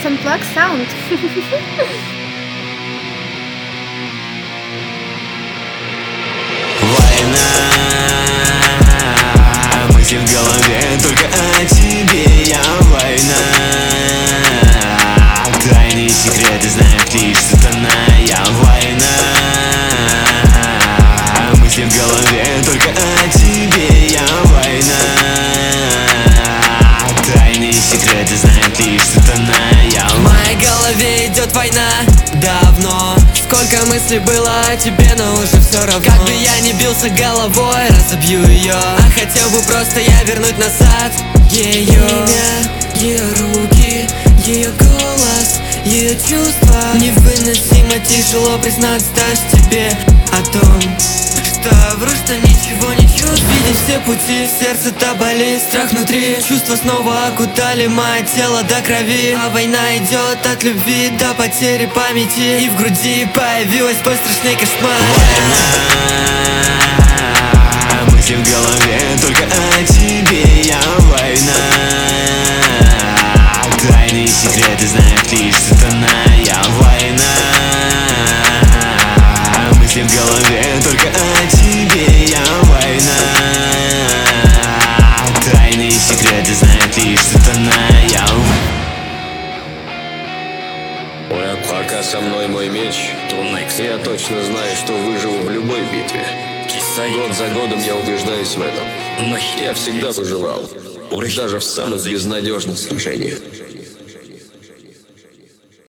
Unplugged sound. Война, мысли в голове только о тебе. Я война, тайные секреты знает лишь сатана. Я война, мысли в голове только о тебе. Я война, тайные секреты знает лишь сатана. В моей голове идет война давно. Сколько мыслей было о тебе, но уже все равно. Как бы я ни бился головой, разобью ее. А хотел бы просто я вернуть назад ее имя, ее руки, ее голос, ее чувства. Невыносимо тяжело признаться даже тебе о том, что вру, что ничего не чувствую. Видеть все пути, сердце-то болит, страх внутри. Чувства снова окутали мое тело до крови. А война идет от любви до потери памяти. И в груди появилась бой страшный кошмар. Война, мысли в голове только о тебе. Я война, тайные секреты знает лишь сатана. Я война, мысли в голове только о тебе. Я война, тайные секреты знает лишь сатана. Пока со мной мой меч, я точно знаю, что выживу в любой битве. Год за годом я убеждаюсь в этом. Я всегда выживал, даже в самых безнадежных сражениях.